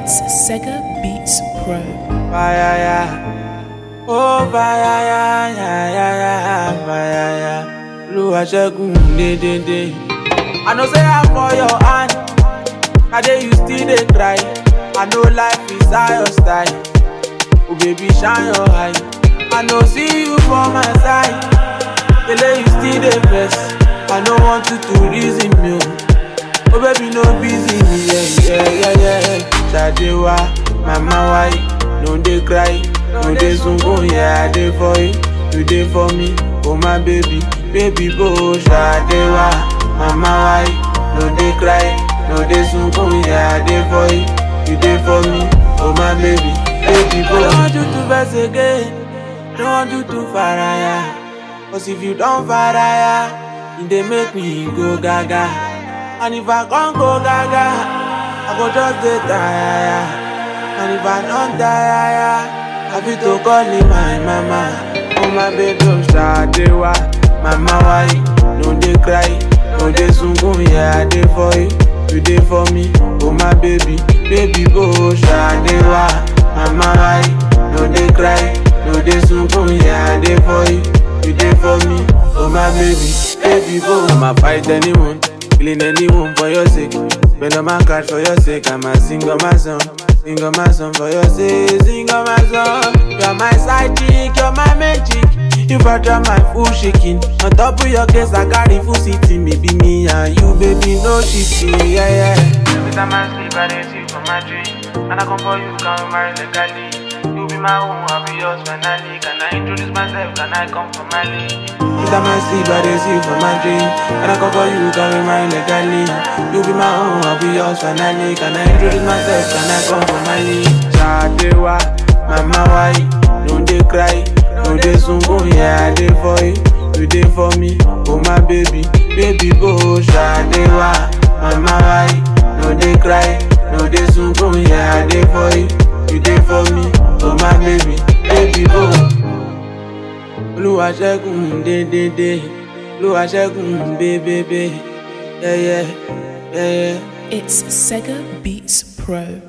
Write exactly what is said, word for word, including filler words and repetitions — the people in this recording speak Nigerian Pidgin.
It's Sega Beats Pro. Fire, yeah. Oh, fire, yeah, yeah, yeah, yeah, fire, yeah. Lua Shagun, de, de, de. I know say I'm for your hand. I day you still dey cry. I know life is how your style. Oh, baby, shine your eye. I know see you for my side. Tell you still dey vex. I don't want you to reason me. Oh, baby, no busy me, yeah, yeah, yeah, yeah. Shadewa, mama, why? No dey cry, no dey sungun, yeah, I dey for you, you dey for me, oh my baby, baby, bo. Shadewa, mama, why? No dey cry, no dey sungun, yeah, I dey for you, you dey for me, oh my baby, baby, bo. I don't want you to vex again, don't want you to faraya, cause if you don't faraya, it dey make me go gaga. And if I can't go gaga, I go just dey tire. And if I don't tire, I fit to call me my mama. Oh my baby, Shadewa, mama, why? No dey cry, no dey sungun, yeah, I dey for you, you dey for me. Oh my baby, baby, bo. Shadewa, mama, why? No dey cry, no dey sungun, yeah, I dey for you, you dey for me. Oh my baby, baby, bo. I'ma fight anyone, killing anyone for your sake. Spend on my cash for your sake. I'ma sing on my song, sing on my song for your sake. Sing on my song. You're my side chick, you're my main chick. You butter my full shaking. On top of your case, I carry full sitting. Maybe me and you, baby, no shifting. Yeah, yeah. Every time I sleep, I didn't see from my dream. And I come for you, come marry legally. You be my own, I'll be yours finally. Can I introduce myself? Can I come for my league? Every time I sleep, I dey see from my dream. And I come for you, can we marry legally? You be my own, I'll be yours finally. Can I introduce myself? Can I come for my league? Shadewa, mama, why? No dey cry, no dey sungun, yeah, I dey for you, you dey for me. Oh my baby, baby, bo. Shadewa, mama, why? No dey cry, no dey sungun, yeah, I dey for you, you dey for me. Oh my baby, baby, bo. Lua Shagun, de, de, de. Lua Shagun, be, be, be. Yeah, yeah, yeah, yeah. It's Sega Beats Pro.